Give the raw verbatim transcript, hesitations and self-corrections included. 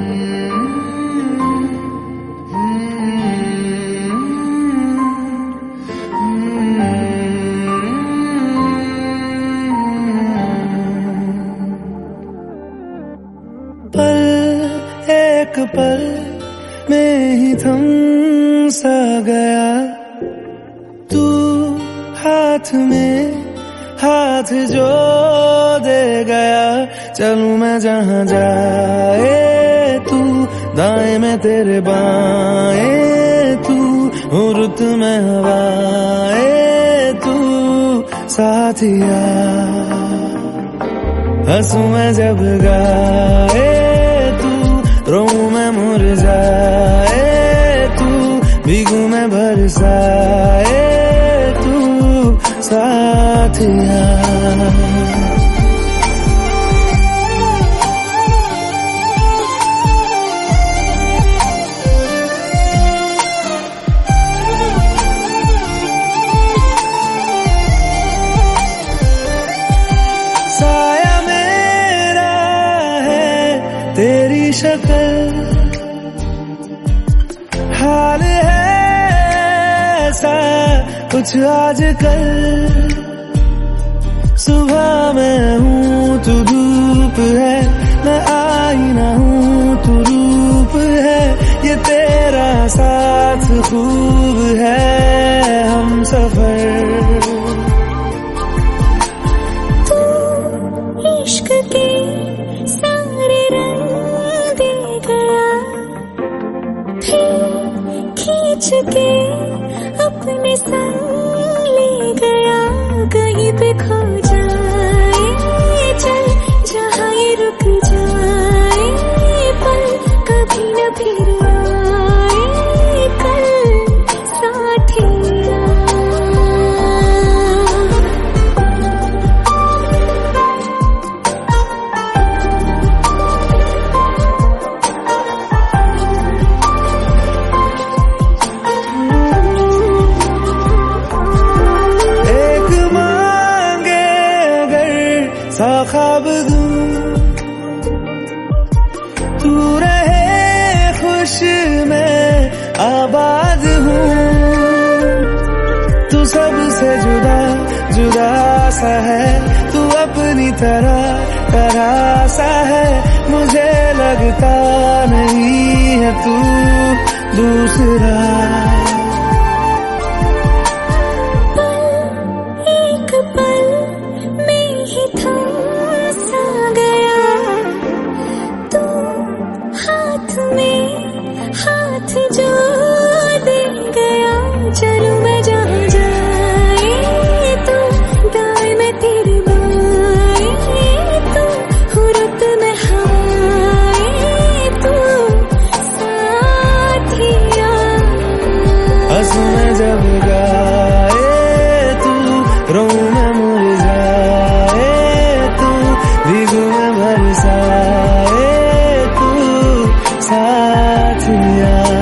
पल एक पल में ही थम सा गया, तू हाथ में हाथ जो दे गया। चलूं मैं जहां जाए तू, दाएं में तेरे बाएं तू, हो रुत में हवाएं तू साथिया। हंसू मैं जब गाए तू, रोऊं मैं मुरझाए तू, भीगू मैं बरसाए तू साथिया। साया मेरा है तेरी शक्ल, हाल है ऐसा कुछ आजकल। सुबह मैं हूँ तू धूप है, मैं आईना हूँ तू रूप है। ये तेरा साथ खूब है हम सफर। इश्क के सारे रंग दे गया, फिर खींच के अपने संग ले गया। कहीं पे खो जाए चल, जहाँ ये रुक जाए पल, कभी न फिर आए कल साथिया। सा ख्वाब दूं तू रहे खुश, मैं आबाद हूँ। तू सबसे जुदा जुदा सा है, तू अपनी तरह तरह सा है। मुझे लगता नहीं है तू दूसरा। हाथ जो दे गया, चलूं मैं जहां जाए तू, दाएं में तेरे बाएं तू, हो रुत में हवाएं तू साथिया। हंसू मैं जब गाए तू, रोऊं मैं मुरझाए तू, भीगू मैं बरसाए तू साथिया।